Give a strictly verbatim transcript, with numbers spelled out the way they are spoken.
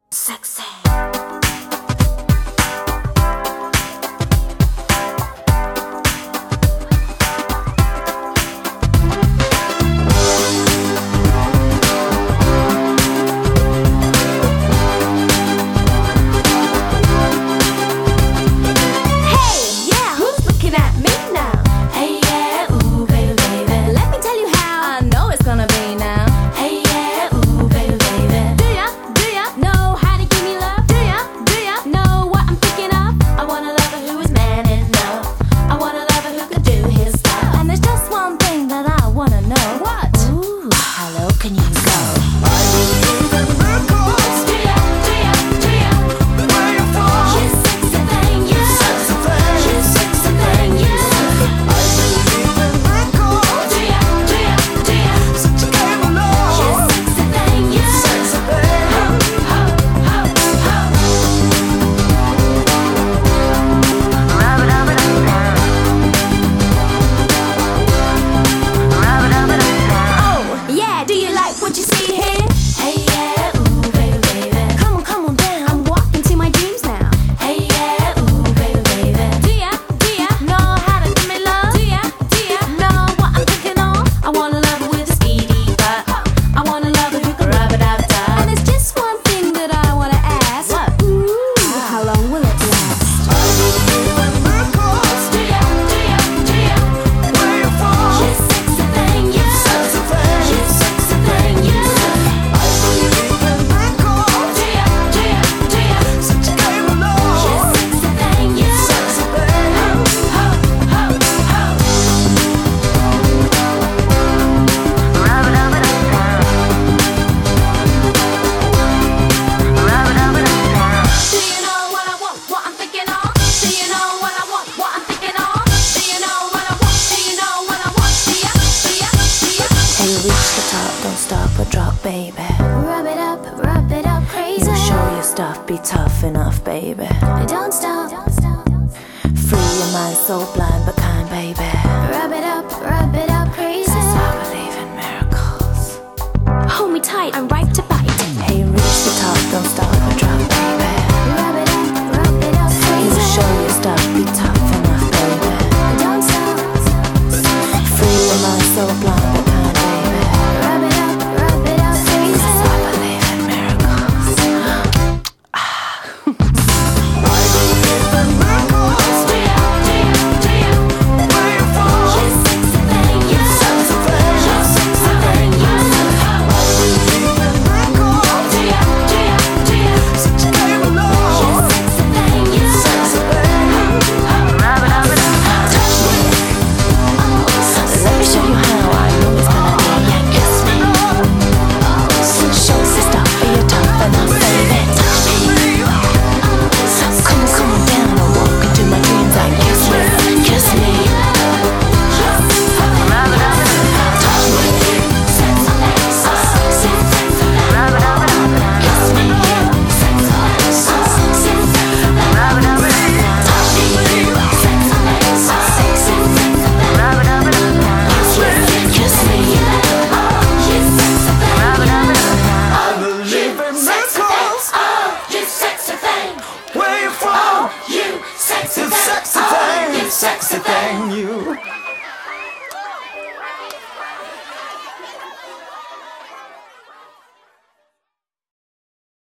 Sexy. Don't stop or drop, baby. Rub it up, rub it up crazy. You show your stuff, be tough enough, baby. Don't stop. Free your mind, so blind but kind, baby. Rub it up, rub it up crazy. That's why I believe in miracles. Hold me tight, I'm right